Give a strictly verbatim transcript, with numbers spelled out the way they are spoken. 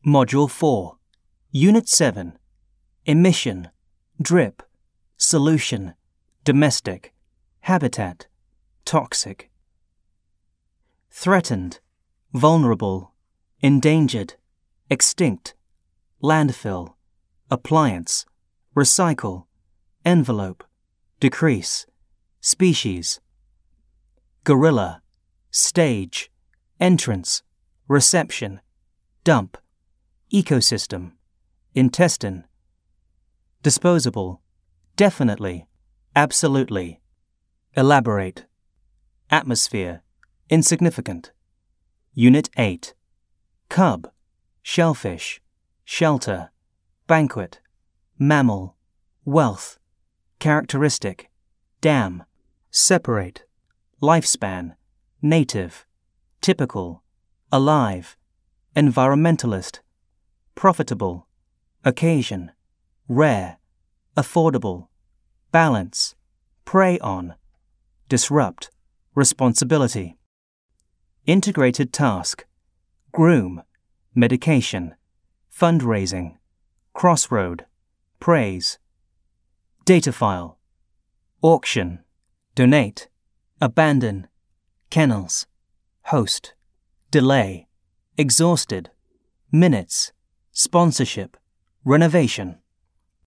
Module four, Unit seven, Emission, Drip, Solution, Domestic, Habitat, Toxic. Threatened, vulnerable, endangered, extinct, landfill, appliance, recycle, envelope, decrease, species. Gorilla, stage, entrance, reception, dump, ecosystem, intestine. Disposable, definitely, absolutely. Elaborate. Atmosphere, insignificant. Unit eight. Cub, shellfish, shelter, banquet, mammal, wealth, characteristic, dam, separate, lifespan, native, typical, alive, environmentalist, profitable, occasion, rare, affordable, balance, prey on, disrupt, responsibility. Integrated task, groom, medication, fundraising, crossroad, praise. Data file, auction, donate, abandon, kennels, host, delay, exhausted, minutes, sponsorship, renovation.